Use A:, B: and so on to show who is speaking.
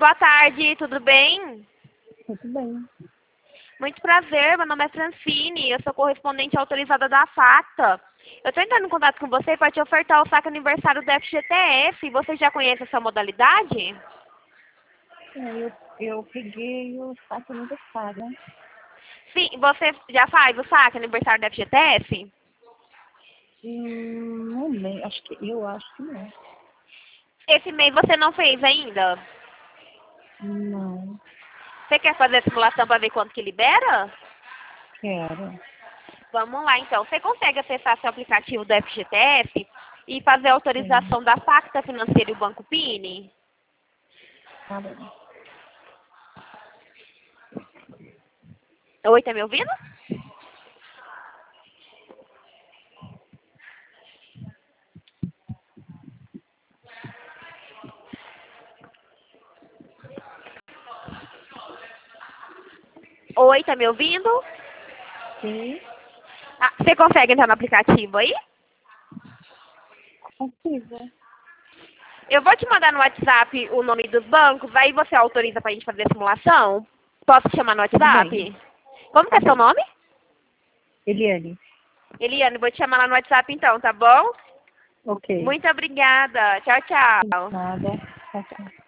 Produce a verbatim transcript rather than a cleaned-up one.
A: boa tarde, tudo bem?
B: Tudo bem.
A: Muito prazer, meu nome é Francine, eu sou correspondente autorizada da Facta. Eu estou entrando em contato com você para te ofertar o saque aniversário do F G T S. Você já conhece essa modalidade?
B: É, eu, eu peguei o saque aniversário, né?
A: Sim, você já faz o saque aniversário do F G T S?
B: Hum, não lembro, acho que, eu acho que não.
A: Esse mês você não fez ainda?
B: Não,
A: Você quer fazer a simulação para ver quanto que libera?
B: quero.
A: Vamos lá, então. Você consegue acessar seu aplicativo do F G T S e fazer a
B: Sim,
A: autorização da Facta Financeira e o Banco Pini?
B: tá bom.
A: Oi, tá me ouvindo? Oi, tá me ouvindo?
B: Sim,
A: Ah, você consegue entrar no aplicativo aí?
B: consigo.
A: Eu vou te mandar no WhatsApp o nome dos bancos, aí você autoriza pra gente fazer a simulação? Posso te chamar no
B: Tudo bem,
A: WhatsApp? Como que
B: tá
A: é seu
B: bem.
A: nome?
B: Eliane,
A: Eliane, vou te chamar lá no WhatsApp então, tá bom?
B: ok.
A: Muito obrigada. Tchau, tchau.
B: Nada. Tchau, tchau.